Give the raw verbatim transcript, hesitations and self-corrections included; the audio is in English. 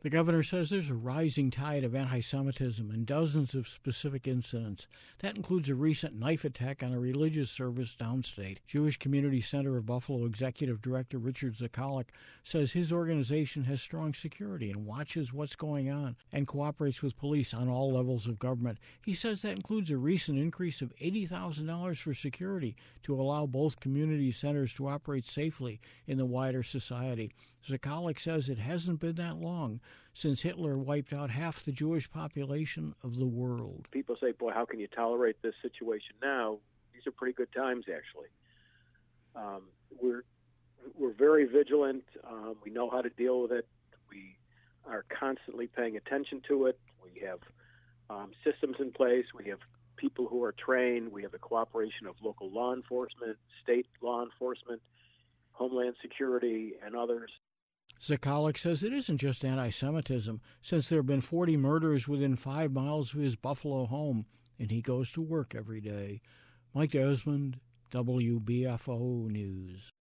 The governor says there's a rising tide of anti-Semitism and dozens of specific incidents. That includes a recent knife attack on a religious service downstate. Jewish Community Center of Buffalo Executive Director Richard Zakalik says his organization has strong security and watches what's going on and cooperates with police on all levels of government. He says that includes a recent increase of eighty thousand dollars for security to allow both community centers to operate safely in the wider society. Zakalik says it hasn't been that long since Hitler wiped out half the Jewish population of the world. People say, boy, how can you tolerate this situation now? These are pretty good times, actually. Um, we're we're very vigilant. Um, we know how to deal with it. We are constantly paying attention to it. We have um, systems in place. We have people who are trained. We have the cooperation of local law enforcement, state law enforcement, Homeland Security, and others. Zakalik says it isn't just anti-Semitism, since there have been forty murders within five miles of his Buffalo home, and he goes to work every day. Mike Desmond, W B F O News.